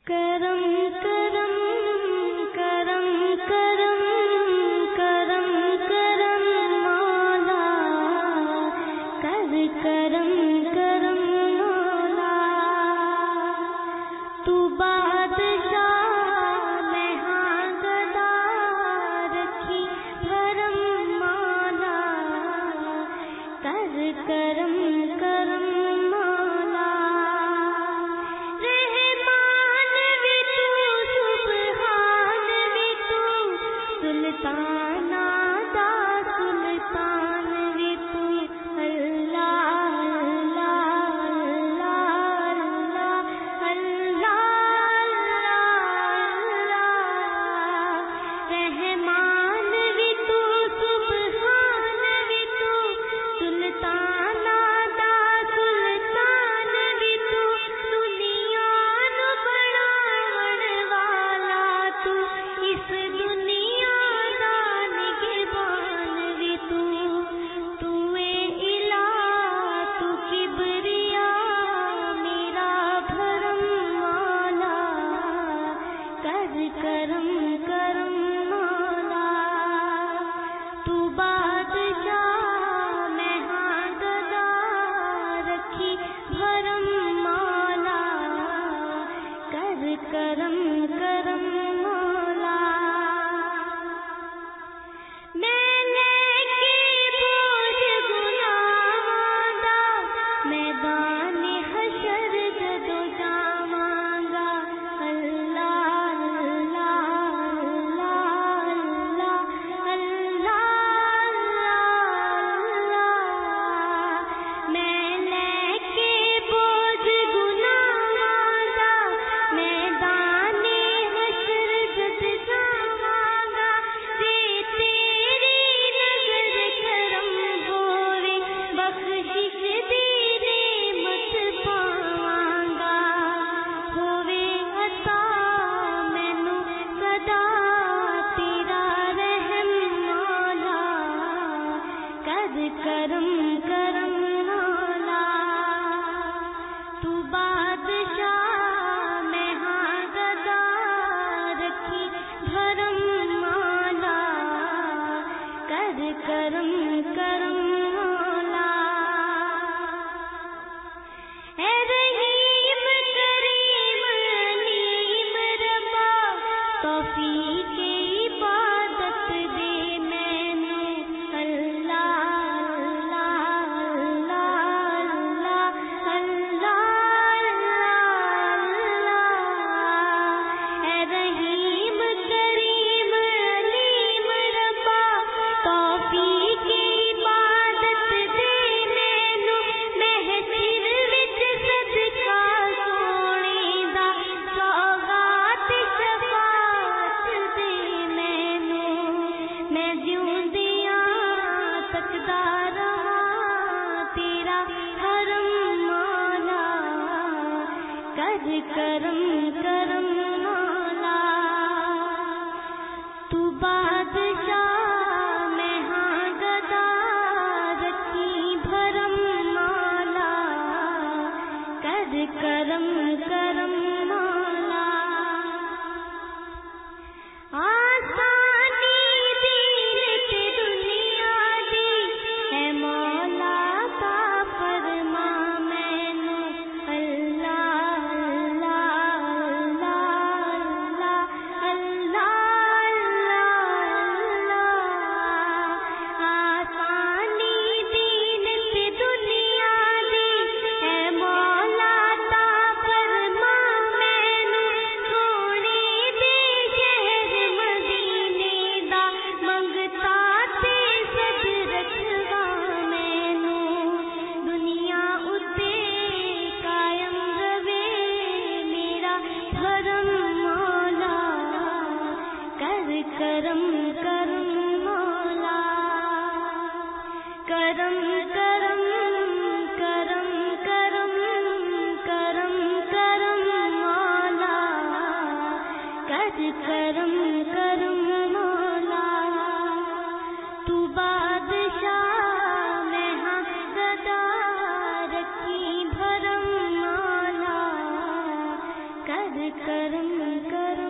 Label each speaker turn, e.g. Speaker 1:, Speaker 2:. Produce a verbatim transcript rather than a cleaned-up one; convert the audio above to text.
Speaker 1: کرم کرم کرم کرم کرم کرم مولا کر کرم کرم مولا تو بادشاہ میں ہاں گدا رکھی بھرم مولا کر کرم کرم مولا رحمان بھی تو سبحان بھی تو سلطان آدھا سلطان بھی تو اللہ اللہ اللہ اللہ اللہ رحمان بھی تو سبحان بھی تو سلطان آدھا سلطان بھی تو دنیا نو بناون والا تو اس دنیا دا نگہبان بھی تو تو اے الہ تو کبریا میرا بھرم مولا کر کرم کرم مولا تو بادشاہ میں ہاں گدا رکھی بھرم مولا کر کرم کرم مولا میں لے کے بوجھ گناہاں دا میدان حشر جدو جاواں گا اللہ اللہ اللہ اللہ اللہ میں لے کے بوجھ گناہاں دا میدان حشر جد جاواں گا جے تیری نظر کرم ہووے بخشش دی نعمت پاواں گا ہووے عطا مینوں سدا تیرا رحم مولا کر کرم کرم مولا تو بادشاہ میں ہاں گدا رکھی بھرم مولا کر کرم کرم مولا اے رحیم کریم علیم ربا توفیق عبادت دے مینوں اللہ اللہ اللہ اللہ اللہ اے رحیم کریم علیم ربا توفیق عبادت دے مینوں محشر وچ صدقہ سونے دا سوغات شفاعت دے مینوں میں جیوندیاں تکدا رہاں تیرا حرم مولا کر کرم کرم مولا تو بادشاہ میں ہاں گدا رکھی بھرم مولا کر کرم کرم مولا آسانی دین تے دنیا دی ہے مولا تا فرما مینوں اللہ اللہ اللہ اللہ اللہ آسانی دین تے دنیا دی ہے مولا تا فرما مینوں سونے دے شہر مدینے دا منگتا تے سد رکھوا مینوں دنیا اتے قائم رہے میرا بھرم مولا کر کرم کرم مولا کرم کرم کرم کرم کرم کرم مولا کر کرم کرم مولا تو بادشاہ میں ہاں گدا رکھی بھرم مولا کر کرم کرم